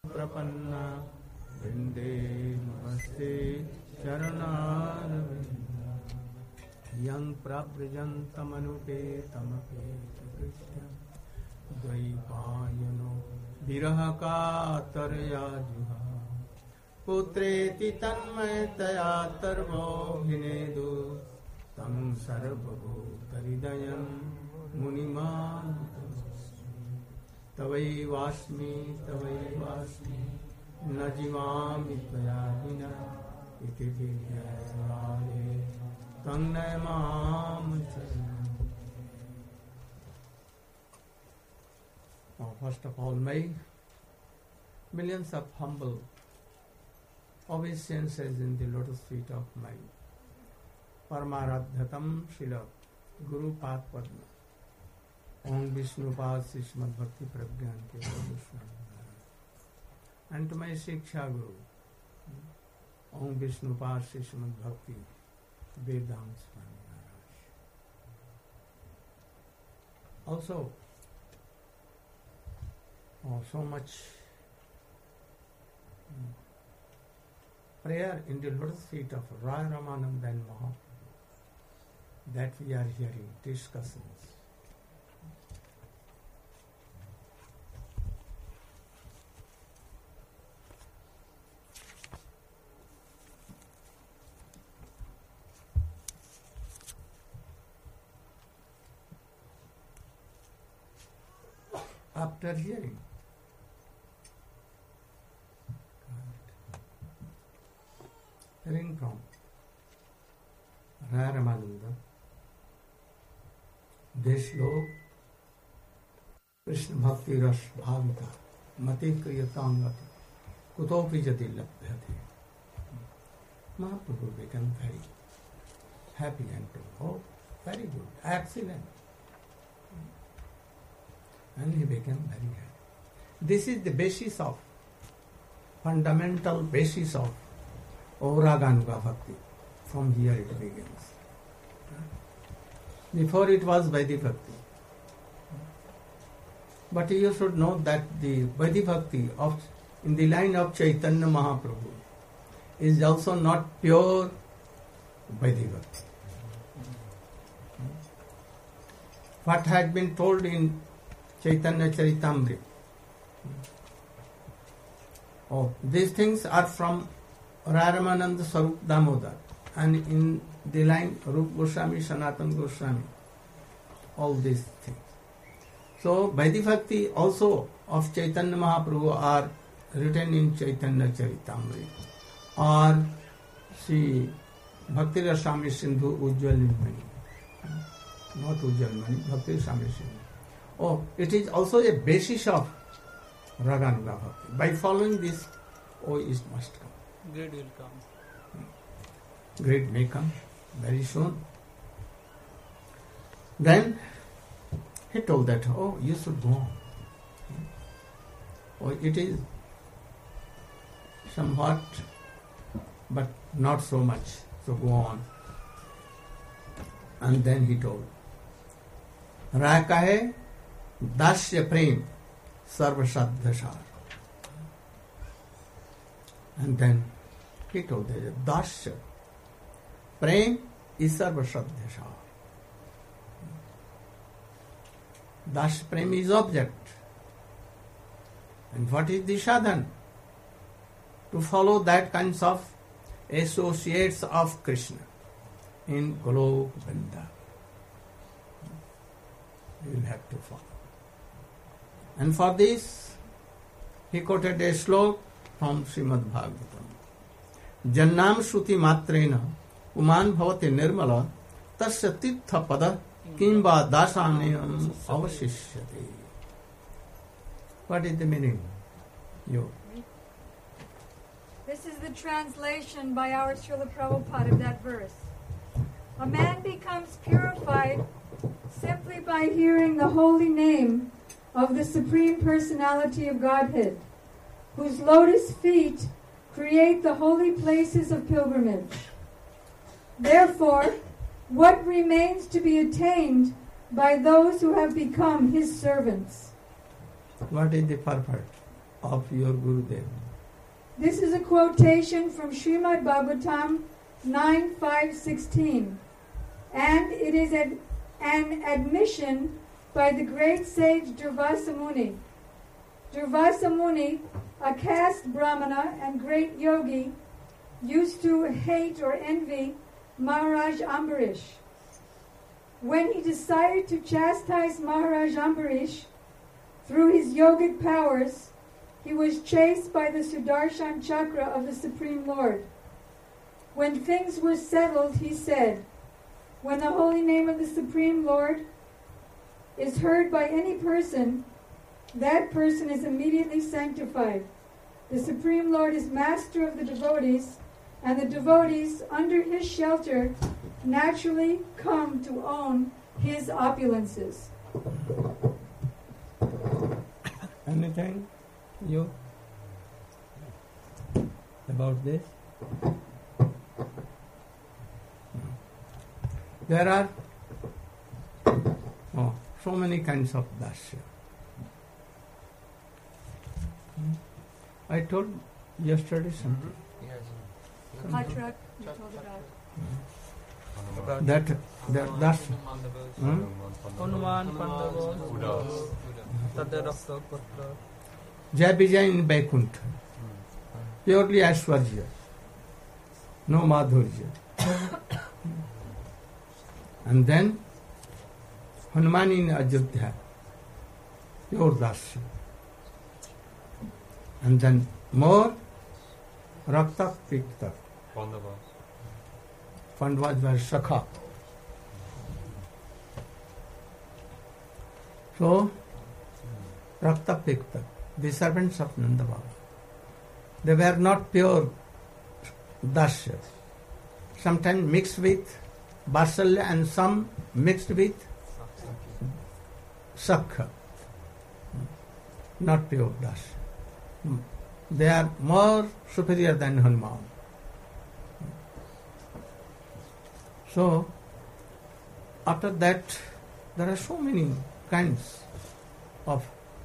प्रपन्ना वृंदे नमस्ते चरणारविंदा यं प्रव्रजन्तमनुपेतमपेतकृत्यं द्वैपायनो विरहकातरया जुहा पुत्रेति तन्मयतया तर्वोऽभिनेदु तं सर्वभूतहृदयं मुनिमानतोऽस्मि तवैवास्मि न जीवामि त्वया विना इति दिव्यराये तं Namami Now, first of all, may millions of humble obeisances in the lotus feet of my Paramaradhyatam Srila Guru Pad Padma Om Vishnupad Srimad Bhakti Pragyan Kevala Swami and to my Shiksha Guru Om Vishnupad Srimad Bhakti Vedant Swami Maharaj. Also, so much prayer in the lotus feet of Raya Ramananda and Mahaprabhu that we are hearing discussions. After hearing from Raya Ramananda, this श्लोक कृष्ण भक्ति रस भाविता मते क्रियतांगति कुतोपि यदि लभ्यते. Mahaprabhu became very happy and told, oh, very good, excellent. And he became very happy. This is the basis of, fundamental basis of Raganuga Bhakti. From here it begins. Before it was Vaidhi Bhakti. But you should know that the Vaidhi Bhakti of, in the line of Chaitanya Mahaprabhu is also not pure Vaidhi Bhakti. What has been told in Chaitanya Charitamrita. Oh, these things are from Raramananda Sarup Damodar and in the line Rup Goswami, Sanatana Goswami, all these things. So, Vaidhi Bhakti also of Chaitanya Mahaprabhu are written in Chaitanya Charitamrita or see Bhakti Rasami Sindhu Ujjwal Nirmani. Not Ujjwal Nirmani, Bhakti Rasami Sindhu. Oh, it is also a basis of Raganuga Bhakti. By following this, oh, it must come. Grade will come. Grade may come very soon. Then he told that, oh, you should go on. Oh, it is somewhat, but not so much. So go on. And then he told, Raya kahe Dasya Prem Sarvashadhasar. And then he told that Dasya Prem is Sarvashadhasar. Dasya Prem is object. And what is the sadhan? To follow that kinds of associates of Krishna in Golok Vrindavan. You will have to follow. And for this, he quoted a slok from Srimad Bhagavatam. Jannam Shruti Matrena Uman Bhavati Nirmala Tasya Tirtha Pada Kimba Dasanayam Avashishyate. What is the meaning? You. This is the translation by our Srila Prabhupada of that verse. A man becomes purified simply by hearing the holy name of the Supreme Personality of Godhead, whose lotus feet create the holy places of pilgrimage. Therefore, what remains to be attained by those who have become his servants? What is the purport? of your Gurudev. This is a quotation from Srimad Bhagavatam 9.5.16, and it is an admission by the great sage Durvasa Muni. Durvasa Muni, a caste brahmana and great yogi, used to hate or envy Maharaj Ambarish. When he decided to chastise Maharaj Ambarish through his yogic powers, he was chased by the Sudarshan Chakra of the Supreme Lord. When things were settled, he said, when the holy name of the Supreme Lord is heard by any person, that person is immediately sanctified. The Supreme Lord is master of the devotees, and the devotees under his shelter naturally come to own his opulences. Anything you about this? There are so many kinds of dasya. I told yesterday something. Patrak, you told about. That dasya. Hanuman, Pandava, Tadarakta, Patra. Jai Vijay in Vaikuntha. Purely Aishwarya. No Madhurya. And then Hanuman in Ajodhya. Pure dasya. And then more Rakta Pikta. Pandavas were Sakha. So, Rakta Pikta, the servants of Nanda Baba. They were not pure dasya. Sometimes mixed with Vatsalya and some mixed with Sakha. Not pure dasya. They are more superior than Hanuman. So, after that, there are so many kinds of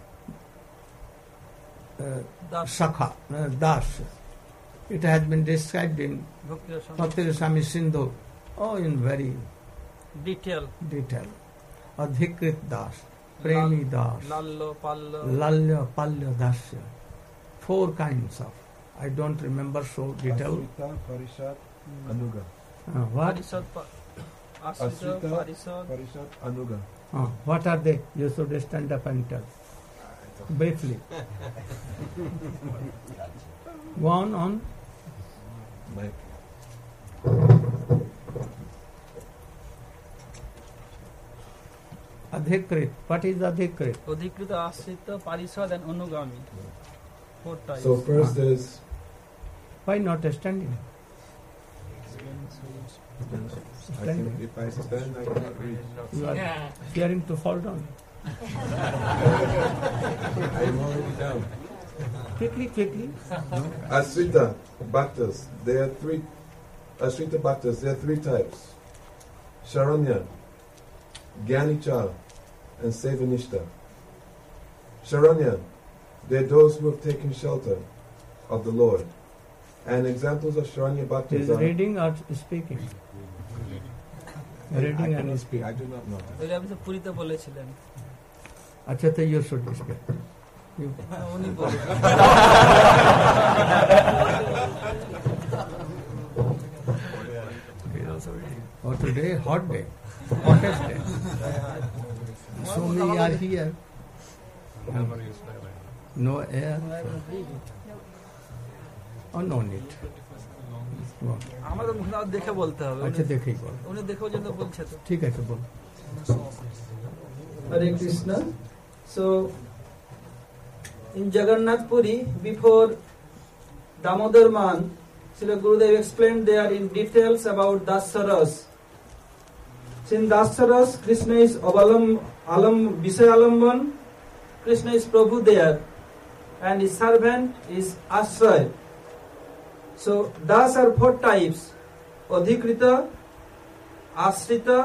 Sakha, Das. It has been described in Bhakti Rasami Sindhu, in very detail. Adhikrit Das, Premi Das, Lalya, Palya Dasya. 4 kinds of. I don't remember so detailed. Asrita, Parishad, Anuga. What? Asrita, Parishad, Anuga. What are they? You should stand up and tell. Briefly. Go on. Mike. Adhikrit. What is Adhikrit? Adhikrita, Asrita, Parishad and Anugami. 4 types. So first there's... Why not standing? I think if I stand, I cannot reach. You are fearing to fall down. I am already down. Quickly. Asrita Bhaktas, there are 3. Asrita Bhaktas, there are 3 types. Sharanya, Gyanicha, and Sevanishta. Sharanya, they are those who have taken shelter of the Lord. And examples of Sharanya Bhaktas Is are... reading or speaking? Reading and speaking. I do not know. আপনি তো পুরীতে বলেছিলেন আচ্ছা তো you should speak. উনি বলেন Or today, hot day. Hottest day. So many are here. No air. Oh, no need. আমাদের মুখে দেখে বলতে হবে আচ্ছা দেখেই বল উনি দেখেও যেন বলছে তো ঠিক আছে বল Hare Krishna. So, in Jagannath Puri, before Damodar Man, Srila Gurudev explained there in details about Dasaras. Since Dasaras, Krishna is Vishayalamban, Krishna is Prabhu there, and his servant is Ashray. So, Das are 4 types: Adhikrita, Ashrita,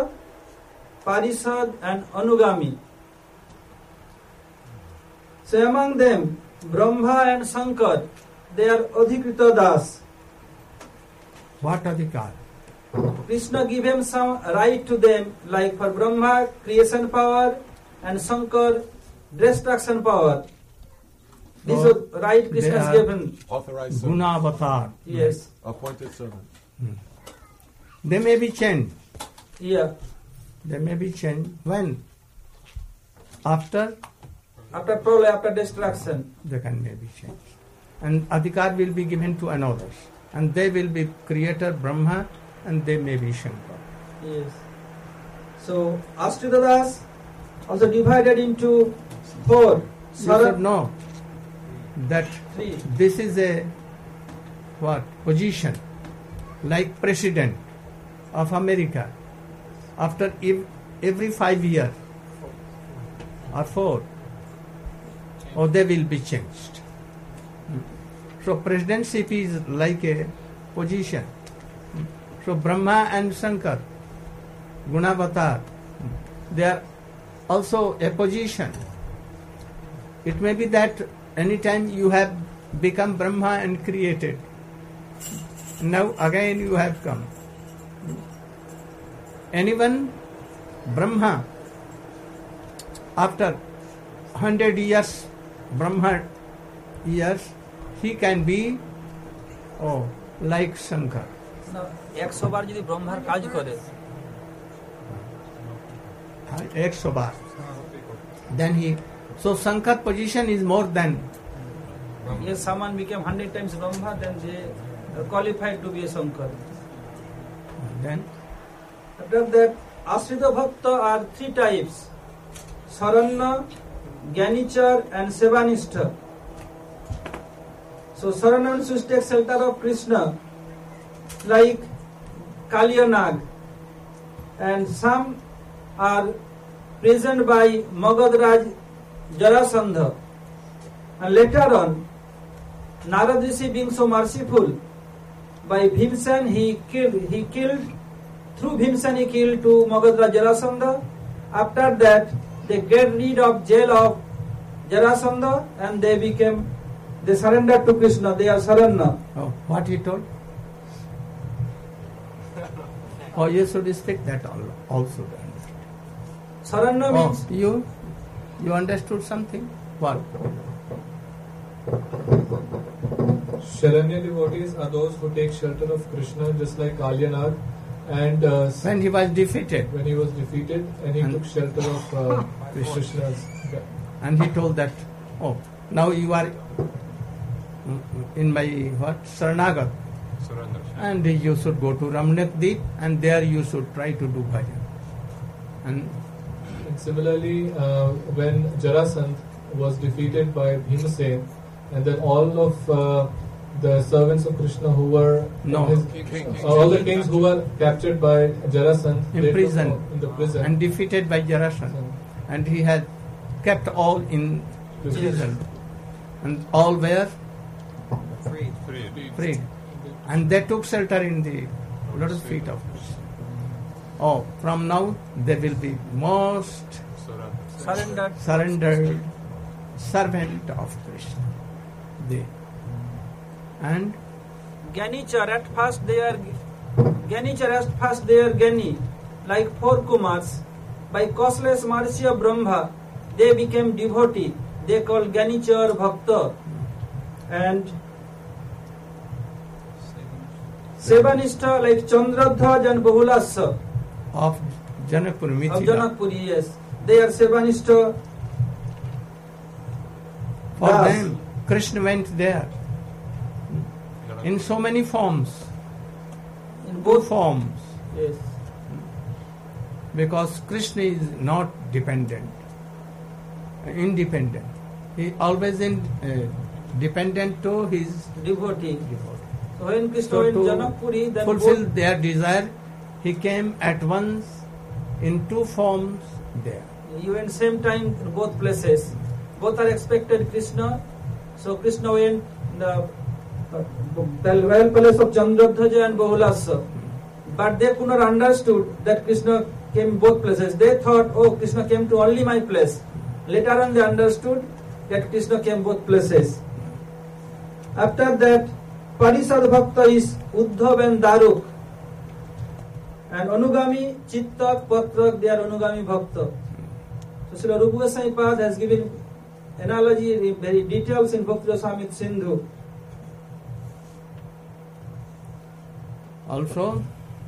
Parishad and Anugami. So among them, Brahma and Shankar, they are Adhikrita Das. What adhikar? Krishna give him some right to them, like for Brahma, creation power, and Shankar, destruction power. This So, is right Krishna they has are given. Authorized Guna servant. avatar. Yes. Appointed servant. They may be changed. Yeah. They may be changed. When? After After prolay, after destruction. they can may be changed. And adhikar will be given to another. And they will be creator Brahma and they may be Shankar. Yes. So Ashrita Das also divided into 4. You should know that 3. this is a what position like president of America after every 5 years or 4 or they will be changed. So presidency is like a position. So Brahma and Shankar, Gunavatar, they are also a position. It may be that anytime you have become Brahma and created, now again you have come. Anyone, Brahma, after 100 years, Brahma years, he can be like Shankar. 100 বার যদি ব্রহ্মার কাজ করে 100 bar. Then so Shankar position is more than. If someone became 100 times Brahma, then they are qualified to be a Shankar. Then After that, Ashrita Bhakta are 3 types: Saranya, Gyanichar, and Sevanistha. So Saranans who take shelter of Krishna, like Kalyanag, and some are prisoned by Magadraj Jarasandha. And later on, Narad Rishi being so merciful, by Bhimsen he killed through Bhimsen he killed to Magadraj Jarasandha. After that, they get rid of jail of Jarasandha and they surrendered to Krishna. They are Saranya. What he told? You should speak that also. Saranya means You understood something? What? Sharanya devotees are those who take shelter of Krishna, just like Kalyanag. And When he was defeated, when he was defeated, and he took shelter of Krishna's. and he told that, now you are in my Saranagat, and you should go to Ramnak Deep, and there you should try to do bhajan. And And similarly, when Jarasandh was defeated by Bhimsen, and then all of the servants of Krishna who were all the kings who were captured by Jarasandh, in they prison, took in the prison, and defeated by Jarasandha, and he had kept all in prison, and all were freed, and they took shelter in the lotus feet of Krishna. From now they will be most surrendered servant of Krishna. And Gyanichar, at first they are Gyani, like 4 Kumars. By causeless mercy of Brahma, they became devotee. They called Gyanichar Bhakta. And Sevanistha, like Chandradhaj and Bahulasa of Janakpur, of Mithila. Janakpuri, yes. They are Sevanistha. For Das. them, Krishna went there in so many forms, In both both forms, Yes. because Krishna is not independent. He always dependent to his Devotee. devotee. So when Krishna So went to Janakpuri, then fulfill both, their desire, he came at once in 2 forms there. he went same time in both places. Both are expected Krishna. So Krishna went in the royal palace of Chandradhaj and Bahulasa. But they could not understood that Krishna came both places. They thought, Krishna came to only my place. Later on they understood that Krishna came both places. After that, Parishad Bhakta is Uddhav and Daruk. And Anugami, Chittak, Patrak, they are Anugami Bhakta. So Srila Rupa Goswami Pad has given analogy, very details in Bhakti Rasamrita Sindhu. Also,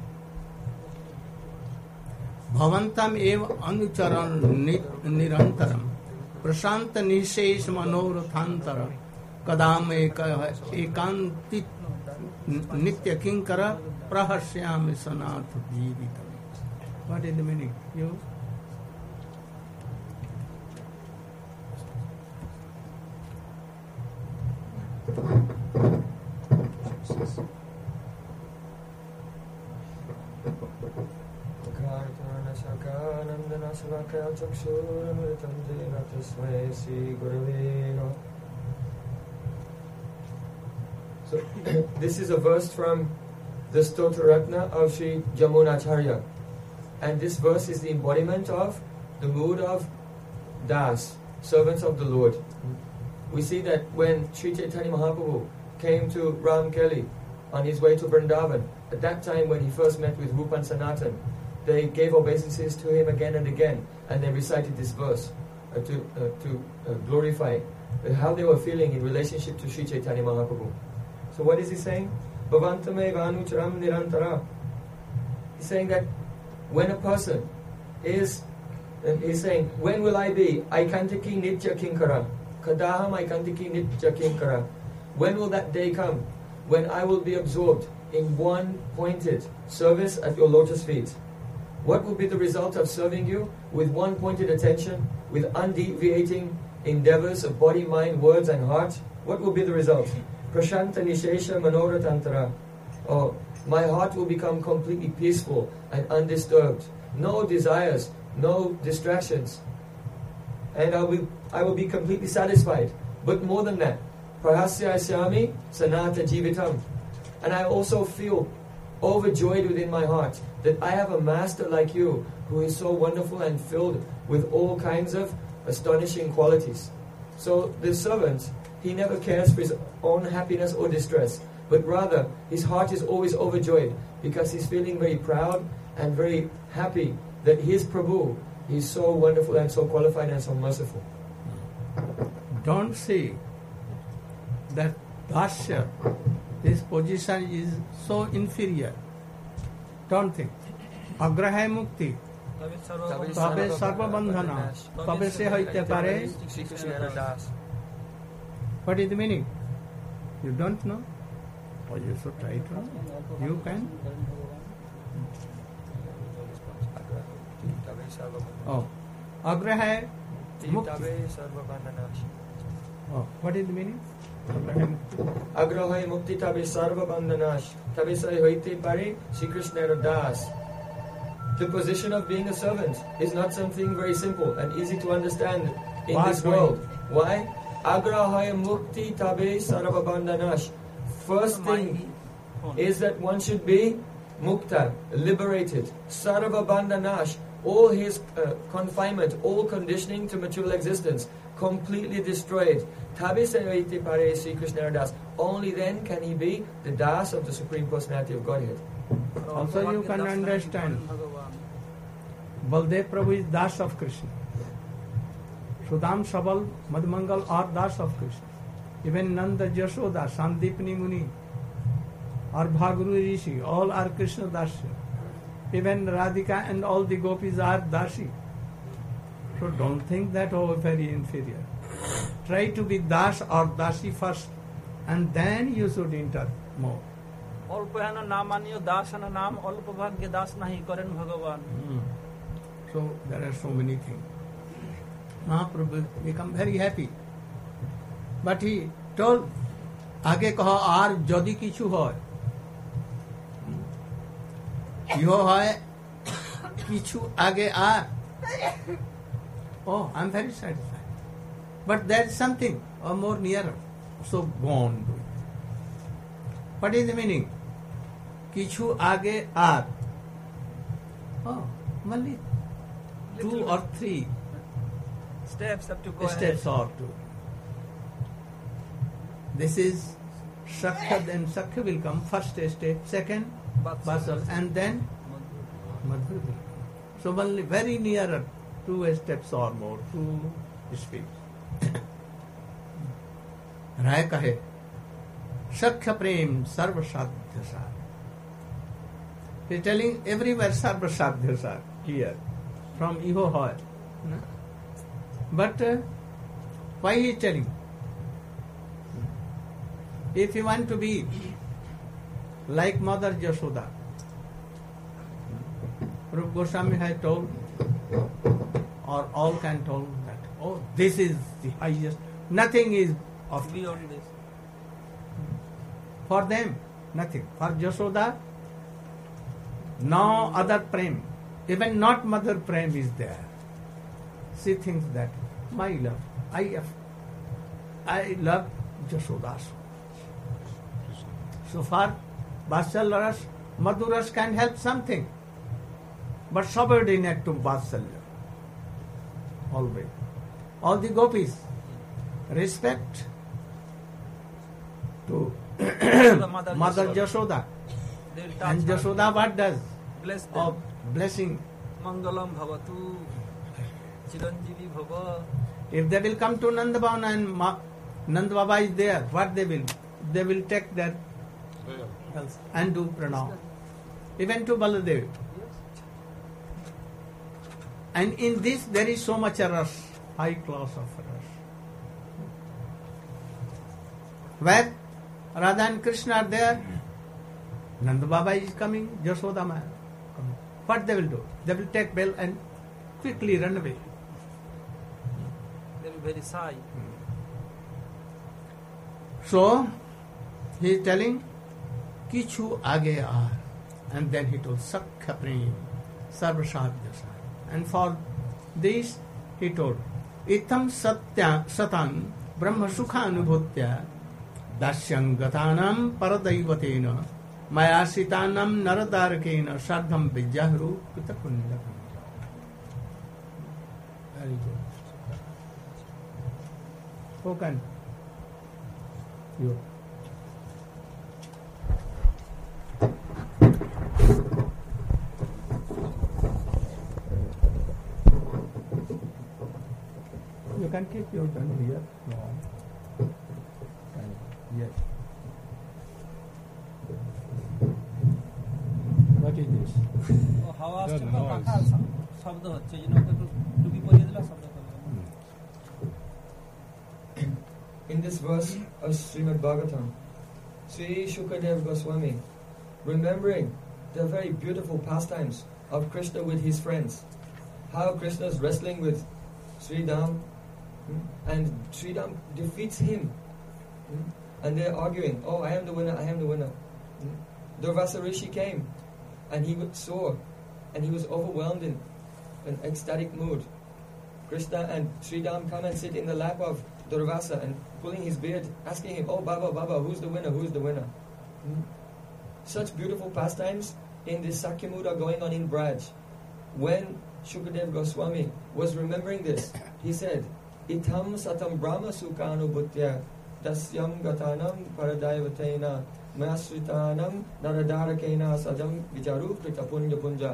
Bhavantam ev anucharan nirantaram prashant nishesh manorathantaram kadam ekantit nitya kinkara prahasyam sanat jivitam. What is the meaning? You? So this is a verse from the Stotra Ratna of Sri Jamunacharya, and this verse is the embodiment of the mood of Das, servants of the Lord. We see that when Sri Chaitanya Mahaprabhu came to Ramkeli on his way to Vrindavan, at that time when he first met with Rupa and Sanatan, they gave obeisances to him again and again, and they recited this verse to glorify how they were feeling in relationship to Sri Chaitanya Mahaprabhu. So what is he saying? Bhavantame vanucharam nirantara. He's saying that when a person is, he's saying, when will I be? Aikantiki nitya kinkara. Kadaham aikantiki nitya kinkara. When will that day come? When I will be absorbed in one pointed service at your lotus feet. What will be the result of serving you with one pointed attention, with undeviating endeavors of body, mind, words and heart? What will be the result? Prashanta nishesha manoratantara. Oh, my heart will become completely peaceful and undisturbed. No desires, no distractions. And I will be completely satisfied. But more than that, prahasya asyami sanata jivitam. And I also feel overjoyed within my heart that I have a master like you who is so wonderful and filled with all kinds of astonishing qualities. So the servant, he never cares for his own happiness or distress, but rather his heart is always overjoyed because he's feeling very proud and very happy that his Prabhu is so wonderful and so qualified and so merciful. Don't say that Dasya, this position is so inferior. Don't think. Agraha mukti. Tabe sarva bandhana. Tabe se hoite pare. What is the meaning? You don't know? Or you should try to know. You can. Oh. Agraha mukti. Oh. What is the meaning? Agraha mukti tabe sarva bandhanash. Tabe sai hoite pare Shri Krishna das. The position of being a servant is not something very simple and easy to understand in this world. Why? Agrahaya mukti tabe sarva bandhanash. First thing is that one should be mukta, liberated. Sarva bandhanash, all his confinement, all conditioning to material existence, completely destroyed. Tabe sayoite pare Sri Krishna das. Only then can he be the das of the Supreme Personality of Godhead. Also you can understand Baldev Prabhu is das of Krishna. Sudam Sabal Madhmangal are das of Krishna. Even Nanda Jashoda, Sandipni Muni or Bhaguru Rishi, all are Krishna Dasya. Even Radhika and all the gopis are Dasi. So don't think that very inferior. Try to be Das or Dasi first and then you should enter more. অল্প নামানীয় দাস নাম অল্প ভাগ্যে দাস নাহি করেন ভগবান. So there are so many things. Mahaprabhu become very happy. But he told, আগে কহ আর যদি কিছু হয়, ইহো হয় কিছু আগে আর. Oh, I'm very satisfied. But there is something more nearer. So go on doing. What is the meaning? কিছু আগে আর. Oh, only 2 or 3 steps have to go steps ahead. or 2. This is Sakhya, then Sakhya will come, first state, second Vatsal, and then Madhur will come. So only very nearer, 2 steps or more, 2 speeds. Rai kahe, Sakhya Prem Sarva Sadhya Sar. He is telling everywhere Sarva Sadhya Sar, here, from Iho Hoy. But why he is telling? If you want to be like Mother Yashoda, Rupa Goswami has told, or all can tell that, oh, this is the highest, nothing is of beyond this. For them, nothing. For Yashoda, no other prem, even not mother prem is there. She thinks that my love, I love Yashoda so. So far, Vatsalya Ras, Madhur Ras can help something, but subordinate to Vatsalya. Always. All the gopis respect to Mother Yashoda. And Yashoda what does? Bless them. Of blessing. Mangalam bhavatu, Chiranjeevi bhava. If they will come to Nandabhavana and Nand Baba is there, what they will? They will take their and do pranam. Even to Baladev. And in this there is so much rush, high class of rush. Where Radha and Krishna are there, Nanda Baba is coming, Yashoda Ma coming. What they will do? They will take bell and quickly run away. They will be very shy. So, he is telling, Kichu age aar. And then he told, Sakhya Prem, Sarva Sadhya Sar. And for this, he told, Itam Satan Brahma Sukha Anubhutya Dasyam Gatanam Paradaivatena Mayasitanam Naradarakena Sardham Vijahru Pitakundakam. Very good. Who can? You. You can keep your gun here. No. Yes. What is this? হাওয়া আসছে না পাখা শব্দ হচ্ছে এই জন্য ওকে একটু টুপি পরিয়ে দিলে শব্দ করবে In this verse of Srimad Bhagavatam, Sri Shukadev Goswami, remembering the very beautiful pastimes of Krishna with his friends, how Krishna is wrestling with Sridham, and Sridham defeats him, and they're arguing, oh, I am the winner, I am the winner. Durvasa Rishi came, and he saw, and he was overwhelmed in an ecstatic mood. Krishna and Sridham come and sit in the lap of Durvasa and pulling his beard, asking him, oh, Baba, Baba, who's the winner, who's the winner? Such beautiful pastimes in this Sakyamud are going on in Braj. When Shukadev Goswami was remembering this, he said, Itham satam brahma sukhanubhutya dasyam gatanam paradaivatena mayasritanam naradarakena sadam vijaru kritapunya punja.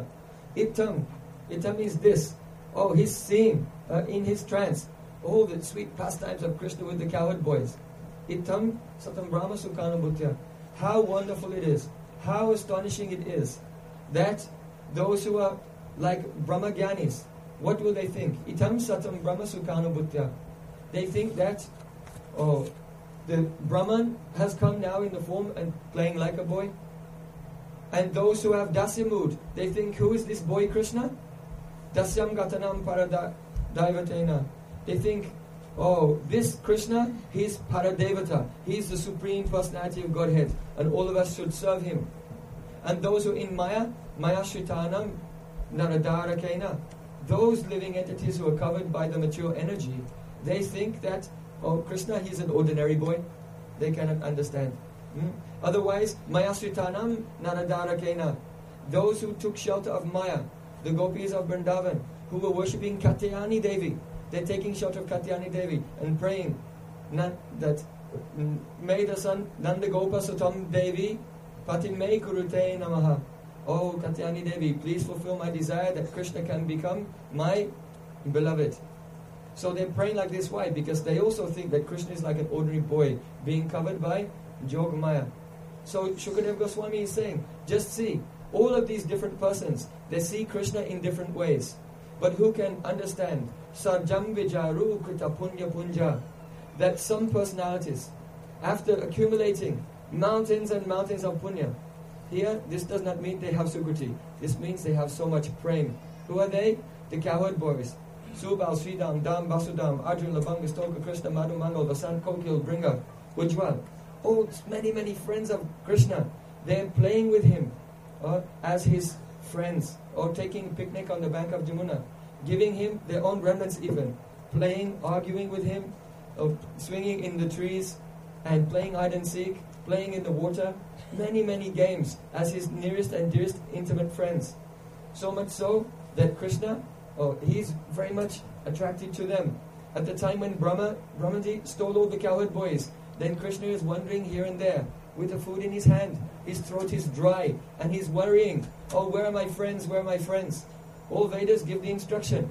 Itham is this. Oh, he's seeing in his trance all the sweet pastimes of Krishna with the cowherd boys. Itham satam brahma sukhanubhutya. How wonderful it is, how astonishing it is that those who are like Brahmagyanis, what will they think? Itam satam brahma sukhanubhutya. They think that, oh, the Brahman has come now in the form and playing like a boy. And those who have Dasyamud, they think, who is this boy Krishna? Dasyam gatanam paradaivatena. They think, oh, this Krishna, he's Paradevata. He's the Supreme Personality of Godhead. And all of us should serve him. And those who are in Maya, Maya Shritanam Naradarakena, those living entities who are covered by the mature energy, they think that, oh, Krishna, he's an ordinary boy. They cannot understand. Otherwise, Maya Sritanam Naradarakena, those who took shelter of Maya, the gopis of Vrindavan, who were worshipping Katyayani Devi, they're taking shelter of Katyayani Devi and praying not that May the son Nandagopa Sutam Devi Patime Kurute Namaha. Oh Katyani Devi, please fulfill my desire that Krishna can become my beloved. So they're praying like this. Why? Because they also think that Krishna is like an ordinary boy being covered by Yogamaya. So Shukadev Goswami is saying, just see, all of these different persons, they see Krishna in different ways. But who can understand Sarjam Vijaru Krita Punya Punja, that some personalities, after accumulating mountains and mountains of punya, here this does not mean they have Sukriti. This means they have so much prem. Who are they? The cowherd boys. Subal, Sridam, Dam, Basudam, Arjun, Labanga, Stoka, Krishna, Madhu, Mangal, Vasant, Kokil, Bringa, Ujjwal. Oh, many friends of Krishna. They're playing with him as his friends, or taking a picnic on the bank of Jamuna, giving him their own remnants even, playing, arguing with him, swinging in the trees, and playing hide and seek, playing in the water, many games as his nearest and dearest intimate friends. So much so that Krishna, he's very much attracted to them. At the time when Brahmaji stole all the cowherd boys, then Krishna is wandering here and there with the food in his hand. His throat is dry and he's worrying. Oh, where are my friends? Where are my friends? All Vedas give the instruction.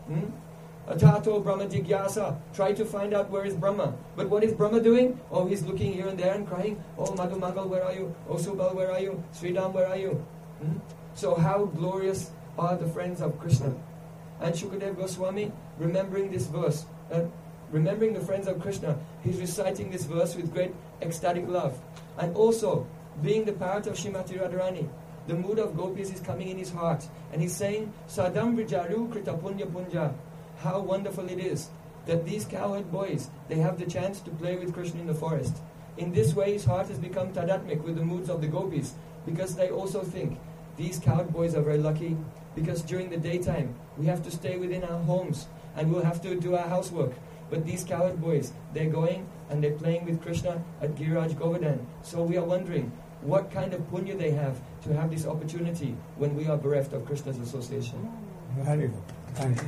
Atato Brahma Jigyasa. Try to find out where is Brahma. But what is Brahma doing? Oh, he's looking here and there and crying. Oh, Madhu Mangal, where are you? Oh, Subal, where are you? Sridham, where are you? So how glorious are the friends of Krishna. And Shukadev Goswami, remembering this verse, remembering the friends of Krishna, he's reciting this verse with great ecstatic love. And also, being the parrot of Srimati Radharani, the mood of gopis is coming in his heart. And he's saying, Sadam Brijaru Krita Punya Punja. How wonderful it is that these cowherd boys, they have the chance to play with Krishna in the forest. In this way, his heart has become tadatmik with the moods of the gopis, because they also think, these cowherd boys are very lucky, because during the daytime, we have to stay within our homes, and we'll have to do our housework. But these cowherd boys, they're going and they're playing with Krishna at Giriraj Govardhan. So we are wondering, what kind of punya they have to have this opportunity when we are bereft of Krishna's association. Very good. Thank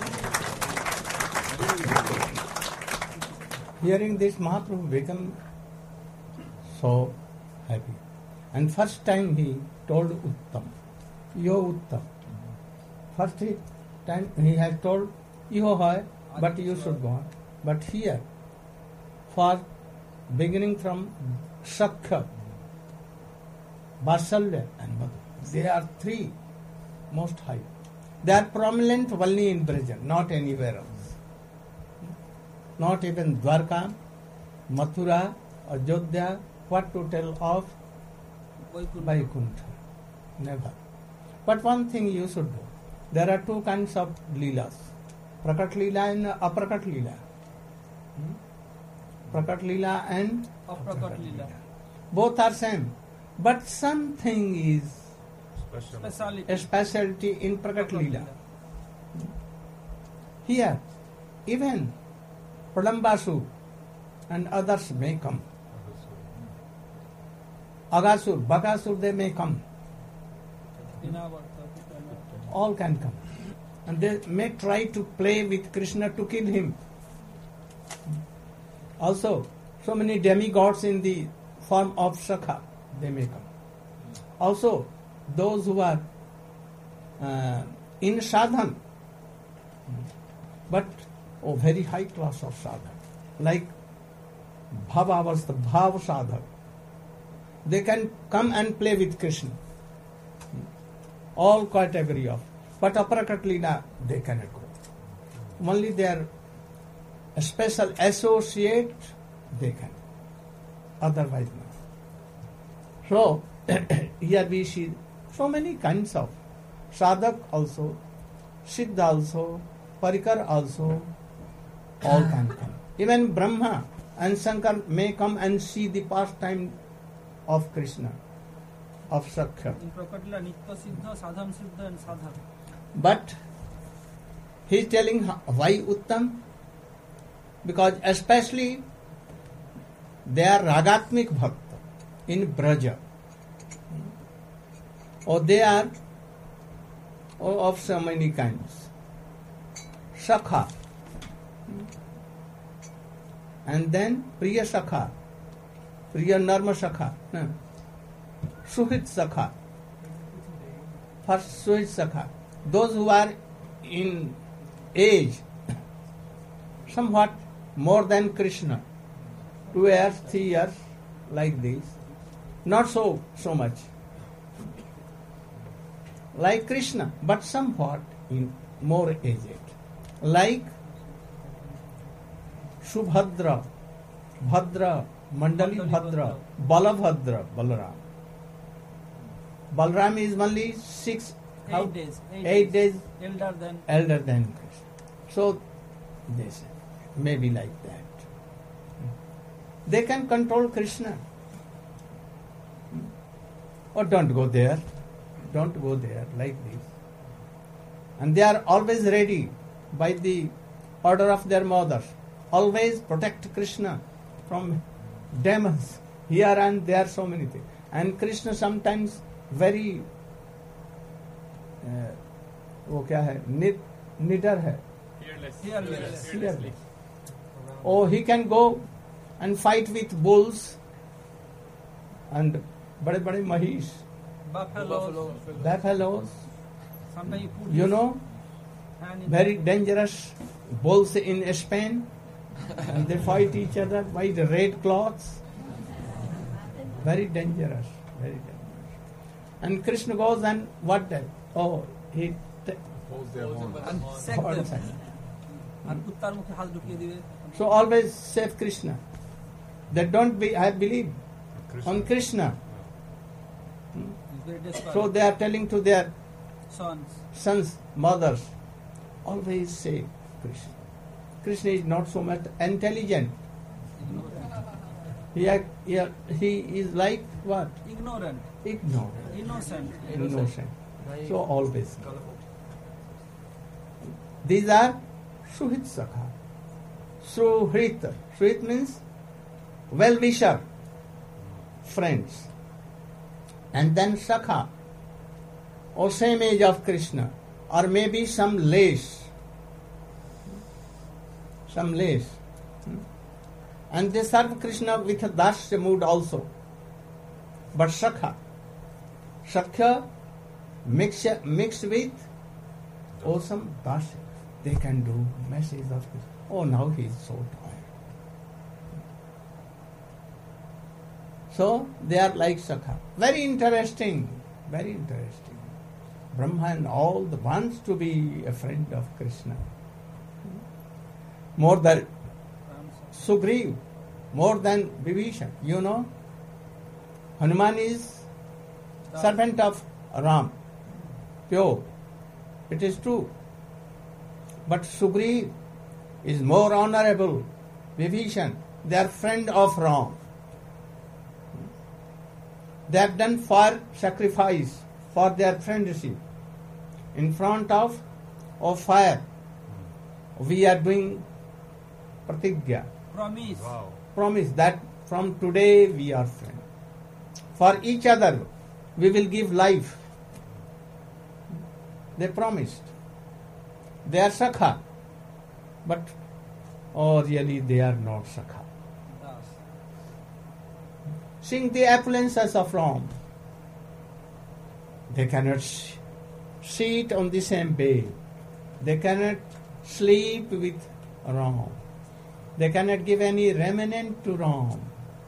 you. Hearing this, Mahaprabhu became so happy. And first time he told Uttam, Yo Uttam. First time he has told, Yo hai, but you should go on. But here, for beginning from Sakha, Vasalya and Madhu, they are three most high. They are prominent only in Braja, not anywhere else. Not even Dwarka, Mathura, Ajodhya, what to tell of Vaikuntha. Never. But one thing you should do. There are two kinds of Leelas. Prakat Leela and Aprakat Leela. Prakat Leela and Aprakat Leela. Both are same. But something is a specialty in Prakat Leela. Here, even Pradambasur and others may come. Agasur, Bakasur, they may come. All can come. And they may try to play with Krishna to kill him. Also, so many demigods in the form of Sakha, they may come. Also, those who are in sadhan, but very high class of sadhan, like Bhavavastha, Bhav sadhak, they can come and play with Krishna. All category of, but Aparakat Leela, they cannot go. Only their special associate, they can. Otherwise not. So, here we see so many kinds of sadhak also, siddha also, parikar also, all can come. Even Brahma and Shankar may come and see the pastime of Krishna, of Sakya. In Prakatila, Nitya Siddha, Sadham Siddha and Sadhak. But he is telling why Uttam? Because especially they are Ragatmik Bhakta in Braja. Or they are of so many kinds. Sakha. and then Priya Sakha, Priya Narma Sakha, Suhit Sakha. First Suhit Sakha. Those who are in age somewhat more than Krishna, 2 years, 3 years, like this, not so much like Krishna, but somewhat in more aged, like Subhadra, Bhadra, Mandali Bhadra, Balabhadra, Balaram. Balaram is only 8 days elder than Krishna. So they say, maybe like that. They can control Krishna. Or don't go there like this. And they are always ready by the order of their mothers. Always protect Krishna from demons. Here and there, so many things. And Krishna sometimes very वो क्या है निडर है, fearless. Oh, he can go and fight with bulls and बड़े बड़े महिष, buffaloes, you know, very dangerous bulls in Spain, and they fight each other by the red cloths. Very dangerous. And Krishna goes and what that? Oh, he holds their horns. So always save Krishna. They don't be, I believe, on Krishna. So they are telling to their sons, mothers, always say Krishna. Krishna is not so much intelligent. He is like what? Ignorant. Innocent. So always. These are Suhit Sakha. Suhrit. Suhrit means well-wisher, friends. And then Sakha, or same age of Krishna, or maybe some less. And they serve Krishna with a dasya mood also. But Sakha mixed with some dasya. They can do message of Krishna. Oh, now he is so tired. So they are like Sakha. Very interesting. Brahma and all the wants to be a friend of Krishna. More than Sugriv, more than Vibhishan. You know, Hanuman is servant of Ram, pure. It is true. But Sugriv is more honorable. Vibhishan, they are friend of Ram. They have done far sacrifice for their friendship. In front of fire, we are doing pratigya. Promise that from today we are friends. For each other, we will give life. They promised. They are Sakha. But, really they are not Sakha. Seeing the opulences of Ram, they cannot sit on the same bed. They cannot sleep with Ram. They cannot give any remnant to Ram.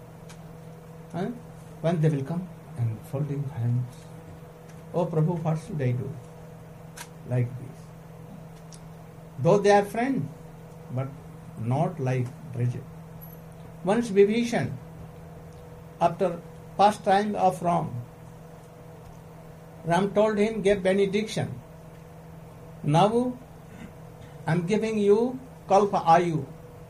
When they will come and folding hands. Oh Prabhu, what should I do? Like this. Though they are friends, but not like Bridget. Once Vibhishan, after pastime of Ram told him, gave benediction. Now I am giving you Kalpa Ayu.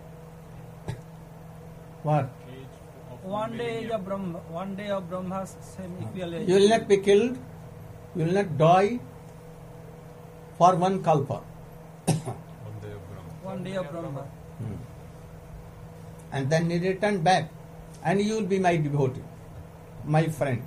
What? One day of Brahma's same equal age. You will not be killed, you will not die for one Kalpa. One day of Brahma. And then he returned back, and you will be my devotee, my friend.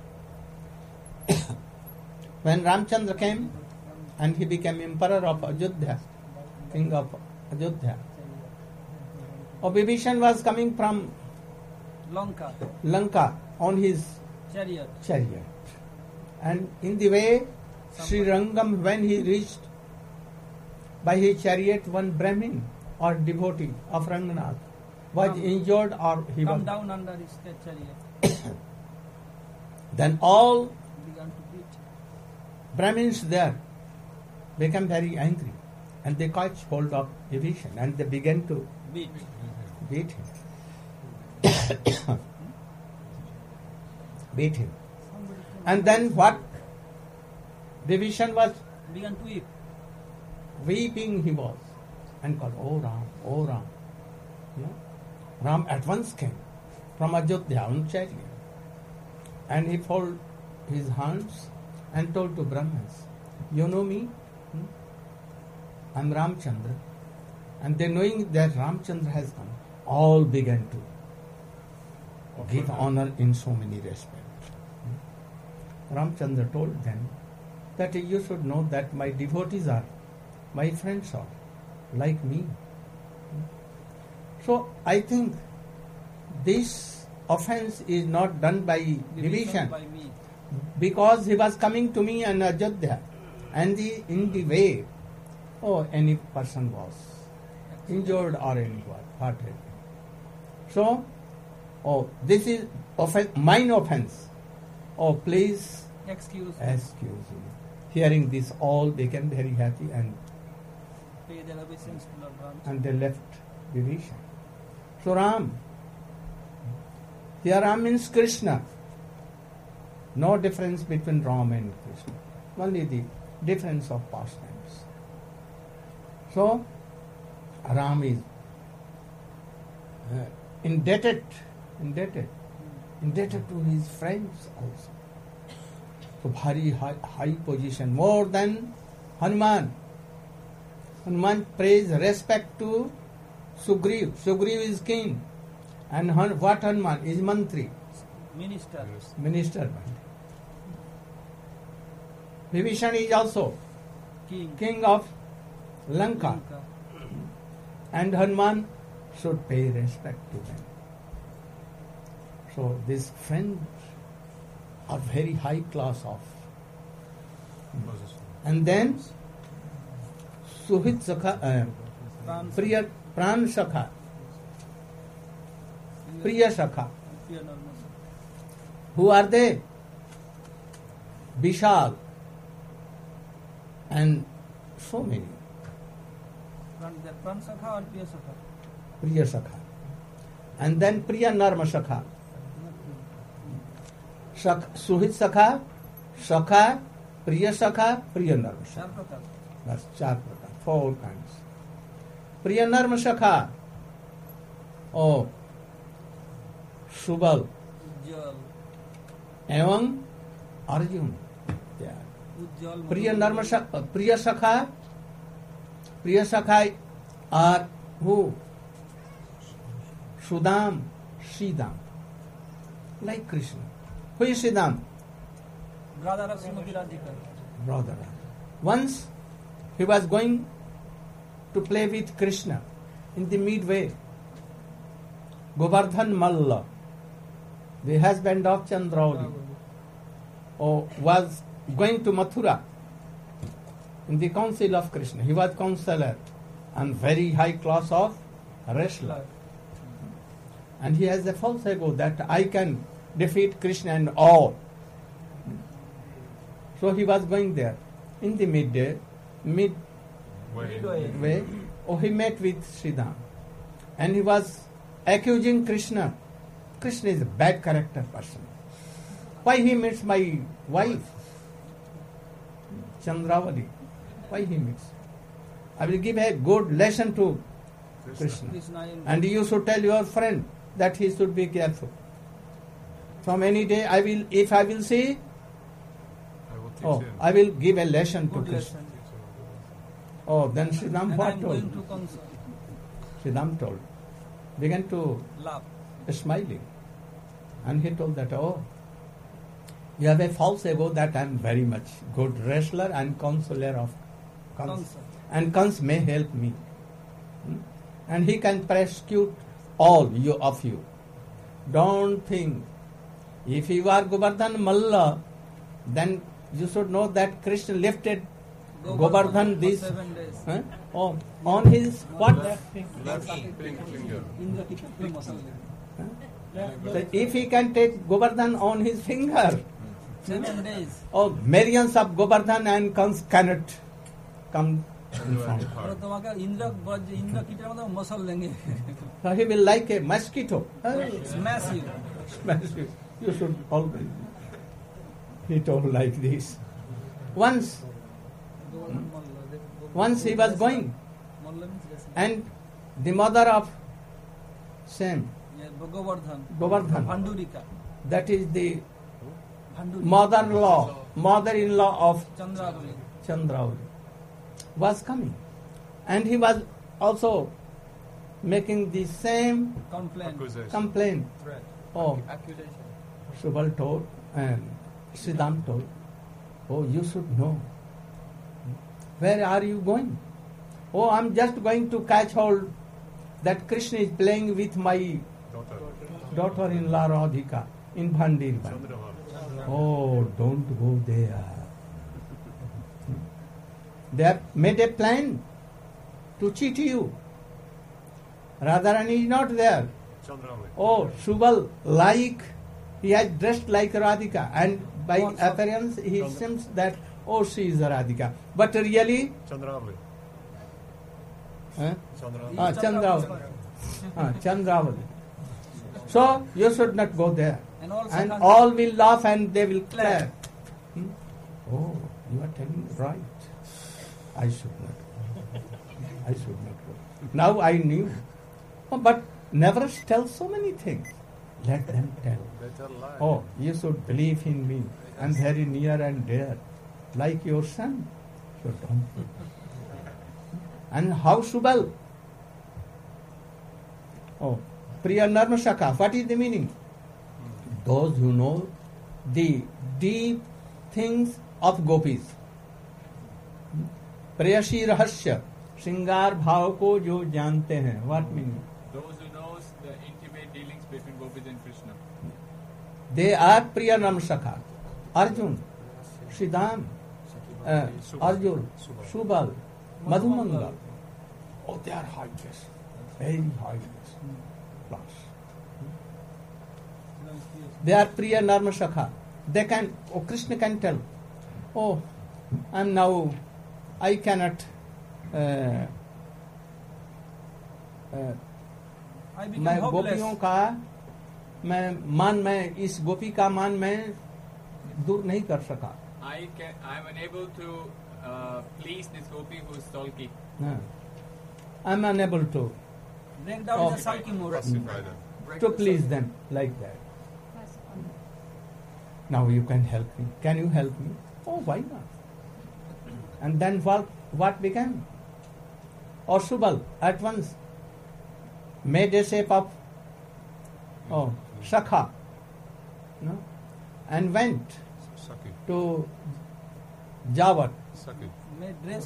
When Ramchandra came, and he became emperor of Ajodhya, king of Ajodhya, Vibhishan was coming from Lanka on his chariot. And in the way, Sri Rangam, when he reached by his chariot, one Brahmin or devotee of Ranganath was injured or he was down under his chariot. Then all Began to beat. Brahmins there became very angry and they caught hold of Vibhishan and they began to Beat. beat him. Beat him. And then what? Vibhishan was Began to weep. weeping he was and called, "Oh Ram, oh Ram." You know? Ram at once came from Ajodhya on chariot and he folded his hands and told to Brahmins, "You know me? I'm Ramchandra." And they, knowing that Ramchandra has come, all began to give honor in so many respects. Ramchandra told them that you should know that my devotees are, my friends are, like me. So I think this offense is not done by Vibhishan By me. because he was coming to me in Ajodhya and in the way, any person was injured or whatever. So, this is mine offense. Please Excuse excuse me. Hearing this, all became very happy and pay their obeisance to Lord Ram. and they left Vibhishan. So Ram, here Ram means Krishna. No difference between Ram and Krishna. Only the difference of pastimes. So Ram is indebted to his friends also. So very high position, more than Hanuman. Hanuman pays respect to Sugriv. Sugriv is king. And what Hanuman is Mantri, minister. Vibhishan is also king of Lanka. And Hanuman should pay respect to them. So these friends are very high class of. And then Suhit Sakha, Priya Pran Sakha, Priya Sakha. Who are they? Vishal and so many. Pran Sakha or Priya Sakha? Priya Sakha. And then Priya Narma Sakha. Suhit Sakha, Sakha, Priya Sakha, Priya Narma Sakha. That's 4 prakar, 4 kinds. Priya Narma Sakha. Subal. Evam Arjun. Priya Narma Sakha, Priya Sakha are who? Sudam, Sridam. Like Krishna. Who is Sridam? Brother of Srimati Radhika. Brother. Once he was going to play with Krishna in the midway. Govardhan Malla, the husband of Chandrauli, was going to Mathura in the council of Krishna. He was counselor and very high class of wrestler. And he has a false ego that I can defeat Krishna and all. So he was going there. In the midway, he met with Sridham. And he was accusing Krishna. Krishna is a bad character person. Why he meets my wife, Chandravali? Why he meets? I will give a good lesson to Krishna. And you should tell your friend that he should be careful. From any day, if I will see, I will give a lesson to Krishna. Then Sridham what told? Sridham told. Began to laugh, smiling. And he told that, you have a false ego that I am very much good wrestler and counselor of Kans. And Kans may help me. And he can prosecute all of you. Don't think. If you are Govardhan Malla, then you should know that Krishna lifted Govardhan this 7 days. on his what? Left finger. So if he can take Govardhan on his finger, 7 days. millions of Govardhan and comes cannot come in front. और तुम्हारे इंद्र कीटर मतलब muscle लेंगे. So he will like a mosquito. Smash you. Smash you. You should always. He told like this. Once he was going, and the mother of Sam, Govardhan, Bhandurika, that is the mother-in-law of Chandravali, was coming, and he was also making the same complaint. Accusation. Subal told and Siddham told, you should know. Where are you going? I'm just going to catch hold that Krishna is playing with my daughter-in-law Radhika in Bhandirvan. Don't go there. They have made a plan to cheat you. Radharani is not there. Subal, he has dressed like Radhika, and by appearance he seems that she is a Radhika. But really, Chandravali. Chandravali. So you should not go there. And all will laugh and they will clap. You are telling right. I should not go. Now I knew. But never tell so many things. Let them tell. You should believe in me. I am very near and dear, like your son. So don't. And how Subal? Priya Narma Shakha. What is the meaning? Those who know the deep things of gopis. Prayasi Rahasya. Shringar Bhav ko jo jante hain. What meaning? Those who knows the intimate dealings between gopis and Krishna. They are Priya Narma Shakha. Arjun, Siddham, Arjun, Subal, Madhumangal. They are highest, very highest class. They are Priya Narma Shakha. They can, Krishna can tell, I cannot, मैं गोपियों का मैं इस गोपी का मान मैं दूर नहीं कर सका. I am unable to please this gopi who is sulky. I am unable to break down the sulky mood. To please them like that. Now you can help me. Can you help me? Why not? And then what began? Subal at once made a shape of Shakha, and went to Javat. Made dressed.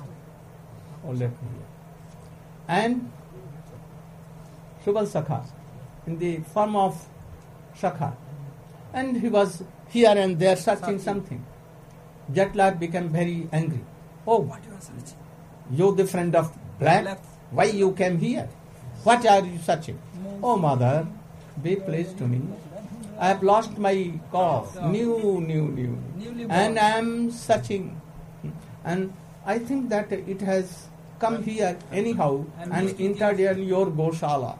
And Subal Sakha in the form of Shakha. And he was here and there searching something. Jatlar became very angry. What you are searching? You the friend of black? Why you came here? What are you searching? Mother, be pleased to me. I have lost my calf, new. And I am searching. And I think that it has come here anyhow and entered in your Goshala.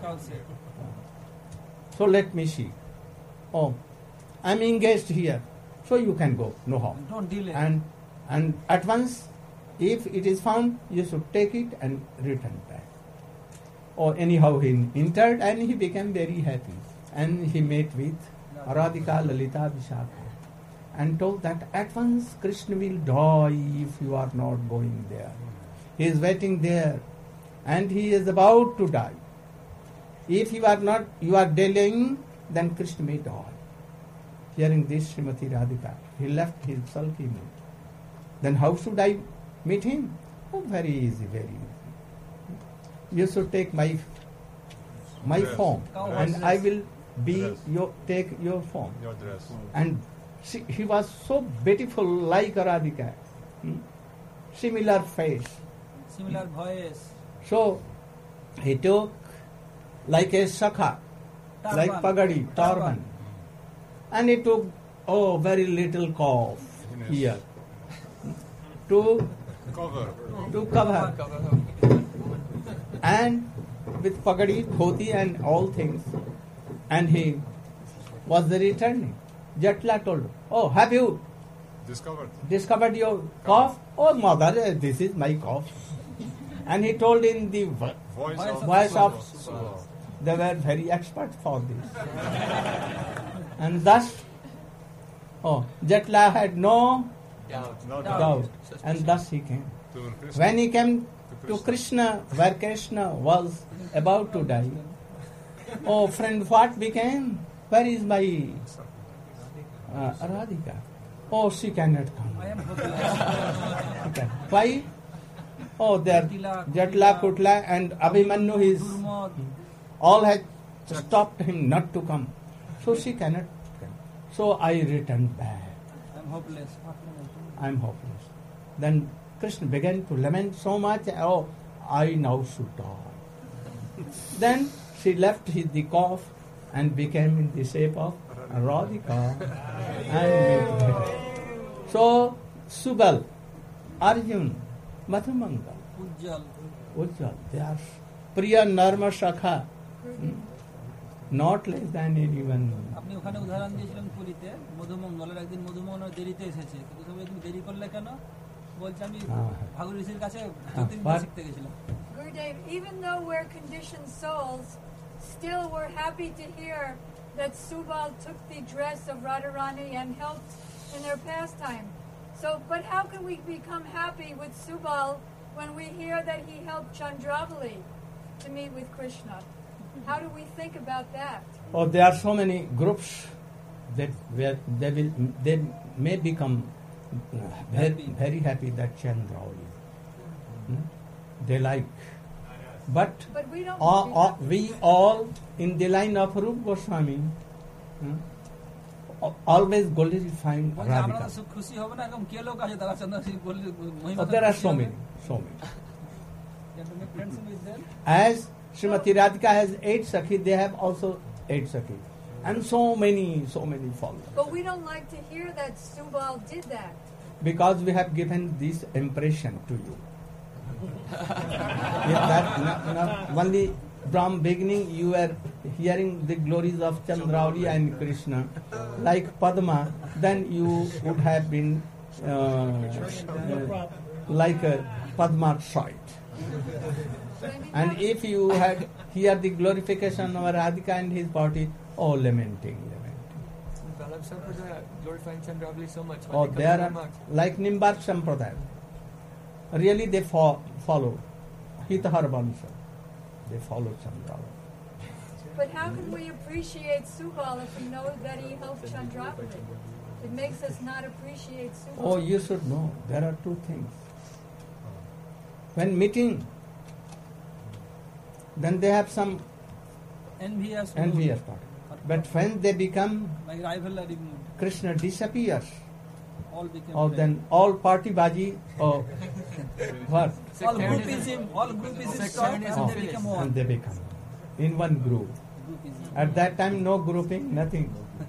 So let me see. I am engaged here. So you can go, no harm. Don't delay. And at once, if it is found, you should take it and return back. Anyhow, he entered and he became very happy. And he met with Radhika, Lalita, Vishakha, and told that at once Krishna will die if you are not going there. He is waiting there and he is about to die. If you are delaying, then Krishna may die. Hearing this, Srimati Radhika, he left his sulky mood. Then how should I meet him? Very easy, very easy. You should take my my Dress. form, Cow and dress. I will be Dress. take your form. Your dress. And he was so beautiful like Radhika, similar face. Similar voice. So he took like a sakha, like pagadi, turban, and he took very little cough here to cover, and with pagadi, dhoti and all things, and he was returning. Jatla told, "Oh, have you discovered your cough? Oh, mother, this is my cough." And he told in the voice of they were very expert for this. And thus, Jatla had no doubt. And thus he came. When he came to Krishna, where Krishna was about to die, oh friend, what became? Where is my Radhika? Oh, she cannot come. I am hopeless. Okay. Why? Oh, there, Jatla, Kutla and Abhimanyu, his all had stopped him not to come. So she cannot come. So I returned back. I am hopeless. I am hopeless. Then Krishna began to lament so much. Oh, I now should die. Then she left the cough and became in the shape of Radhika. And so Subal, Arjun, Madhumangal, Ujjal, they are Priya Narma Shakha, not less than anyone. আপনি ওখানে উদাহরণ দিয়েছিলেন পুরীতে মধুমঙ্গলের একদিন মধুমঙ্গল দেরিতে এসেছে কিন্তু সবাই তুমি দেরি করলে কেন বলছে আমি ভাগু ঋষির কাছে জ্যোতির্বিদ্যা শিখতে গেছিলাম Gurudev, even though we're conditioned souls, still we're happy to hear that Subal took the dress of Radharani and helped in their pastime. So, but how can we become happy with Subal when we hear that he helped Chandravali to meet with Krishna? How do we think about that? Oh, there are so many groups that they may become very happy that Chandravali. They like. But we don't. We all in the line of Rupa Goswami always glorifying Radhika. Oh, there are so many. As Srimati Radhika has 8 Sakhi, they have also 8 Sakhi. And so many followers. But we don't like to hear that Subal did that. Because we have given this impression to you. Only from beginning you were hearing the glories of Chandravali and Krishna, like Padma, then you would have been like a Padma site. And if you had hear the glorification of Radhika and his party, lamenting. Vallabh Sampradaya glorifying Chandravali so much. Oh, they are like Nimbark Sampradaya. Really, they follow Hitahar Vansha. They follow Chandravali. But how can we appreciate Subal if we know that he helped Chandravali? It makes us not appreciate Subal. Oh, you should know. There are 2 things. When meeting, then they have some envious part. But when they become like rivalry, Krishna disappears. All became then all party baji what? All groupism stopped and they become one. And they become in one group. At that time no grouping, nothing.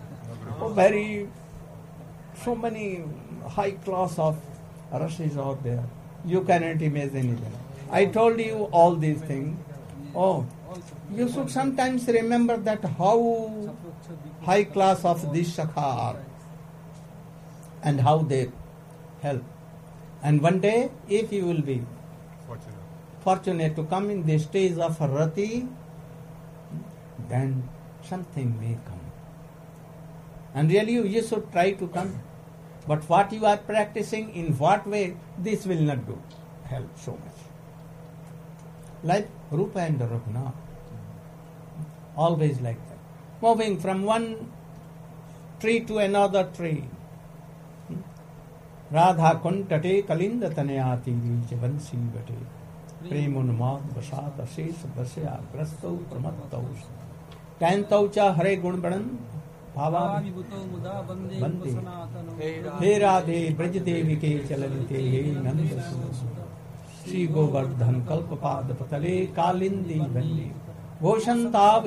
So many high class of Rashis out there. You cannot imagine it. I told you all these things. You should sometimes remember that how high class of these Shakha are and how they help. And one day, if you will be fortunate to come in the stage of Rati, then something may come. And really, you should try to come. But what you are practicing, in what way, this will not do help so much. Like Rupa and Raghunath, always like that. Moving from one tree to another tree. Radha kuntate kalinda tanayati bansi bate. प्रेमोन्माद वशात अशेष दशया ग्रस्तौ प्रमत्तौ कैन्तौ च हरे गुणगणन भावाभिभूतो मुदा वन्दे हे राधे ब्रज देवी के चलनिते हे नंद श्री गोवर्धन कल्पपाद पतले कालिंदी वन्दे घोषन्ताव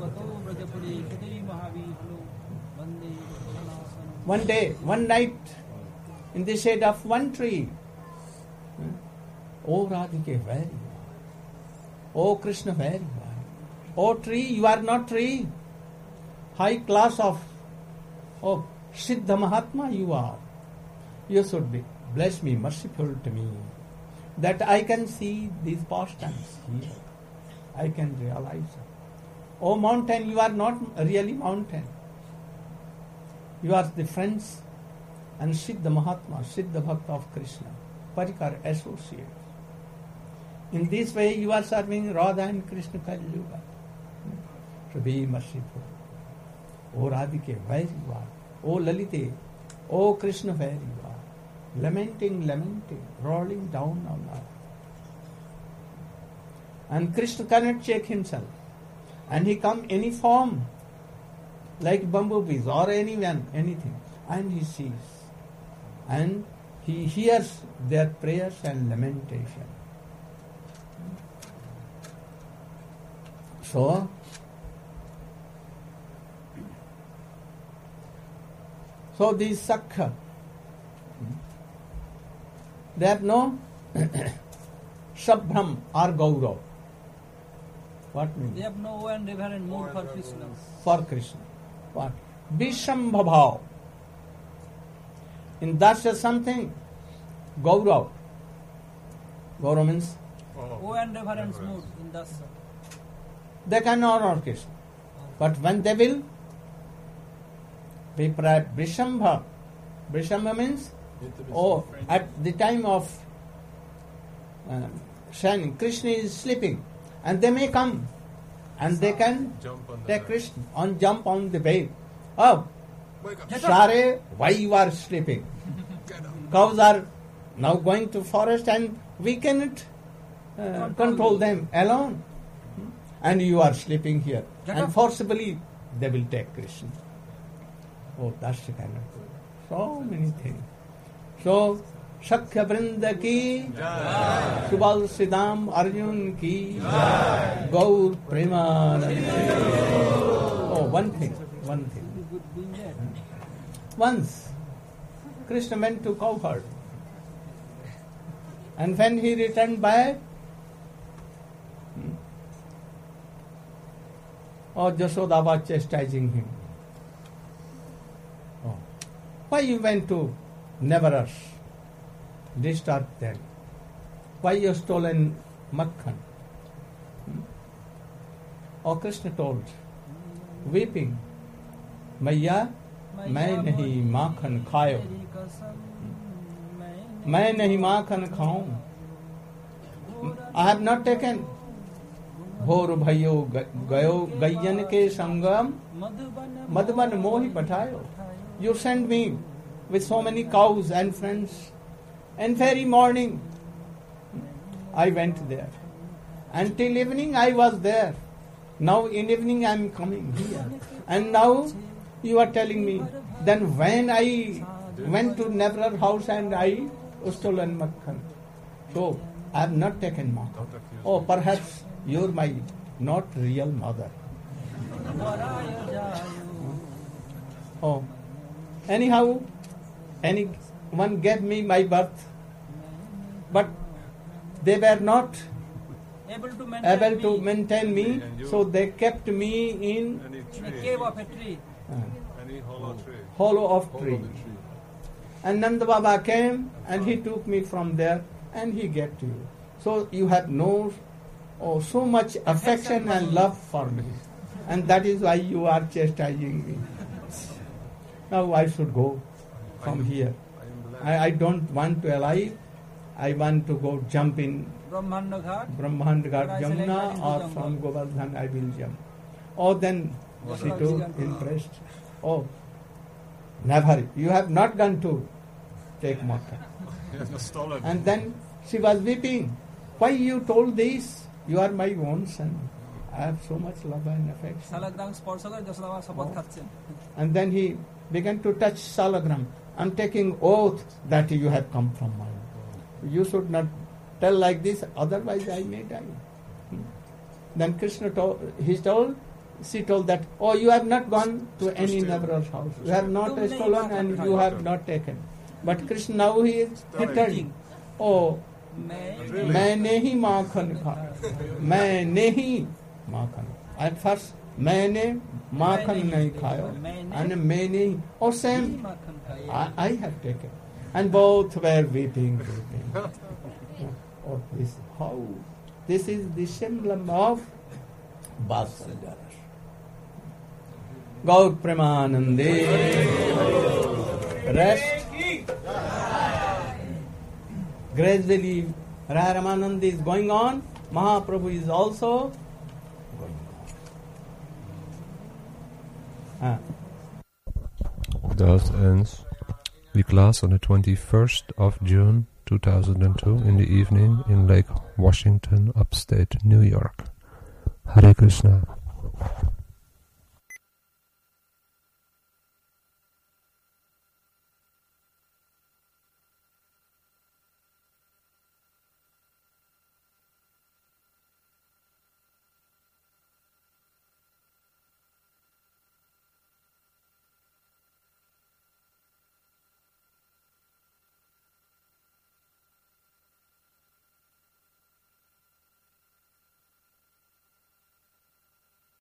One day, one night, in the shade of one tree, Oh Radhike, very well. Oh Krishna, very well. Oh tree, you are not tree. High class of Siddha Mahatma you are. You should be. Bless me, merciful to me, that I can see these pastimes here. I can realize. Oh mountain, you are not really mountain. You are the friends and Siddha Mahatma, Siddha Bhakta of Krishna, Parikar associates. In this way you are serving Radha and Krishna Kali Yuga. To be merciful. O Radhike, where you are? O Lalite, O Krishna, where you are? Lamenting, rolling down on earth. And Krishna cannot check himself. And he come any form, like bumblebees or anyone, anything. And he sees. And he hears their prayers and lamentation. So, these Sakha, they have no Shabhram or Gaurav. What means? They have no one reverent mood for Krishna. For Krishna. What? Vishambhabhav. In Dasya something, Gaurav. Gaurav means? Oh and reverence mood in Dasya. They can honor Krishna. But when they will be Vishambha. Vishambha means, at the time of shining, Krishna is sleeping. And they may come. And they can take Krishna jump on the bed. Oh, Share, why you are sleeping? Cows are now going to forest and we cannot control them alone. And you are sleeping here. And forcibly they will take Krishna. Oh, that's the kind of thing. So many things. So, Shakya Vrinda ki, Subal Siddham Arjun ki, Gaur Premanande. Oh, one thing. Once, Krishna went to cowherd. And when he returned back, Jashoda was chastising him. Oh, why you went to Nevaras? Disturb them. Why you stolen Makhan? Oh, Krishna told, weeping, Maya, मैं नहीं माखन खायो, मैं नहीं माखन खाऊं. I have not taken. भोर भयो गयो गयन के संगम, मधुबन मोहि पठायो. You sent me with so many cows and friends. And very morning, I went there. Until evening, I was there. Now in evening, I am coming here. And now, you are telling me, then when I went to Nevrar house and I stolen Makhan. So, I have not taken Makhan. Oh, perhaps you're my not real mother. Oh, anyhow, anyone gave me my birth, but they were not able to maintain me, so they kept me in a cave of a tree. Hollow of tree. And Nanda Baba came and he took me from there and he gave to you. So you have so much affection and love for me. And that is why you are chastising me. Now I should go from here. I don't want to alive. I want to go jump in Brahmanda Ghat, Jamuna, or from Govardhan I will jump. Oh, then she too impressed. Oh, never. You have not gone to take Makhan. And then she was weeping. why you told this? You are my own son. I have so much love and affection. And then he began to touch Salagram. I'm taking oath that you have come from my womb. You should not tell like this, otherwise I may die. Then Krishna she told that, oh, you have not gone to any neighbor's house. You have not stolen and you have not taken. But Krishna now he telling, oh, मैंने ही माखन खाया, मैंने ही माखन. At first, मैंने माखन नहीं खाया, and मैंने, oh same, I have taken. And both were weeping. Oh, this is the symbol of Vatsalya. Gaur Premanande. Rest. Gradually, Ramananda is going on. Mahaprabhu is also going on. Thus ends the class on the 21st of June 2002 in the evening in Lake Washington, upstate New York. Hare Krishna.